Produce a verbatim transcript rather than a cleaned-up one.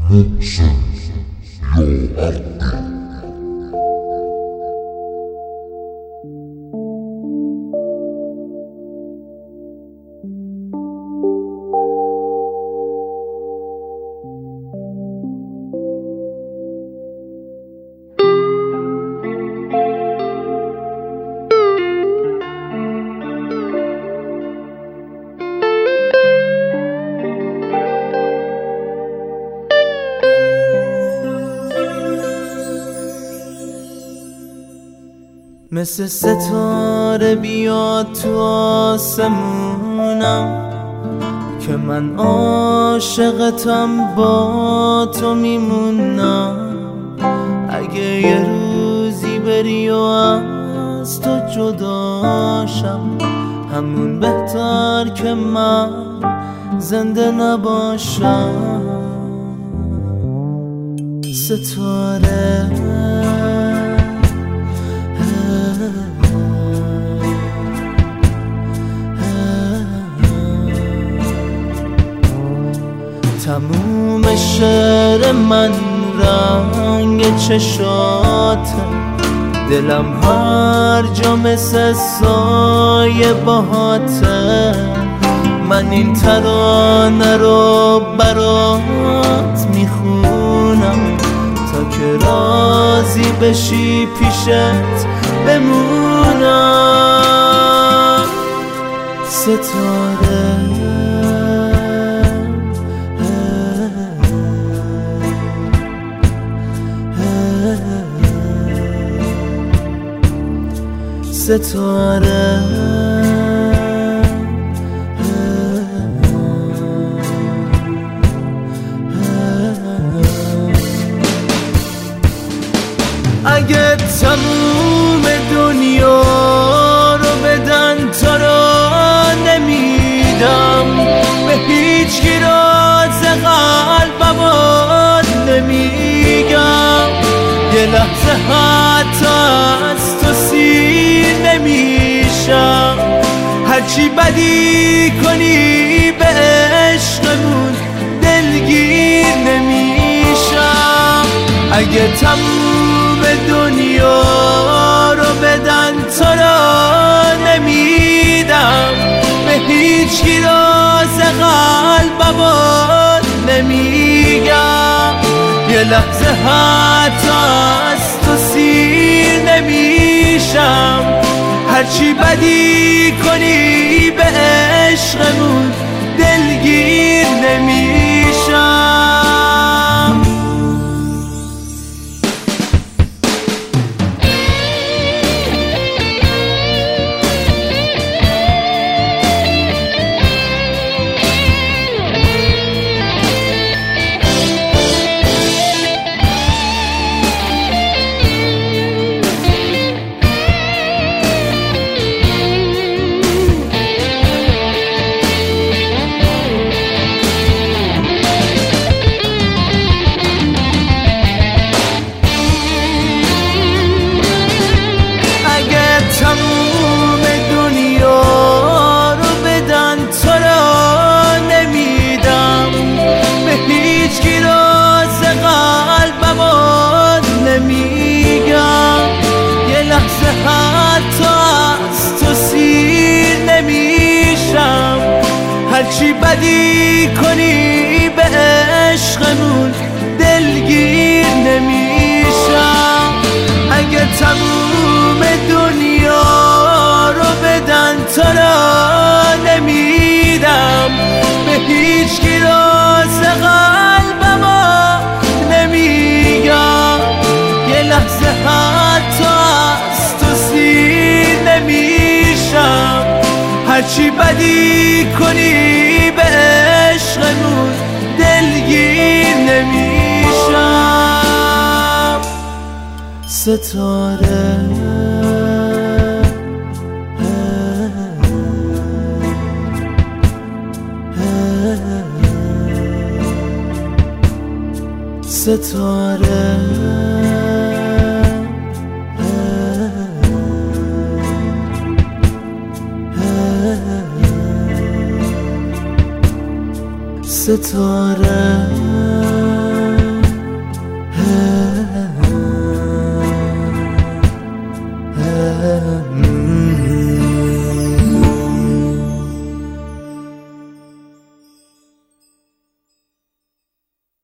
محسن یا عبدی. مثل ستاره بیاد تو آسمونم که من عاشقتم، با تو میمونم. اگه یه روزی بری و از تو جداشم، همون بهتر که من زنده نباشم. ستاره تموم شعر من رنگ چشاته، دلم هر جا مثل سایه باهاته. من این ترانه رو برات میخونم تا که راضی بشی پیشت بمونم. ستاره ستاره اگه تموم دنیا رو بدن تو رو نمیدم، به هیچ کی راز قلبم نمیگم. یه لحظه حتی از تو سیر نمیشم، هرچی بدی کنی به عشقمون دلگیر نمیشم. اگه تموم دنیا رو بدن تو رو نمیدم، به هیچ کی راز قلبم نمیگم. یه لحظه حتی از تو سیر نمیشم، هرچی بدی کنی به عشقمون دلگیر نمیشم. تموم دنیا رو بدن تو رو نمیدم، به هیچ کی راز قلبم نمیگم. یه لحظه حتی از تو سیر نمیشم، هرچی بدی کنی به عشقمون دلگیر نمیشم. اگه تموم دنیا رو بدن تو رو نمیدم، به هیچ کی راز قلبم نمیگم. یه لحظه حتی از تو سیر نمیشم، هرچی بدی کنی به عشقمون دلگیر نمیشم. ستاره ستاره ستاره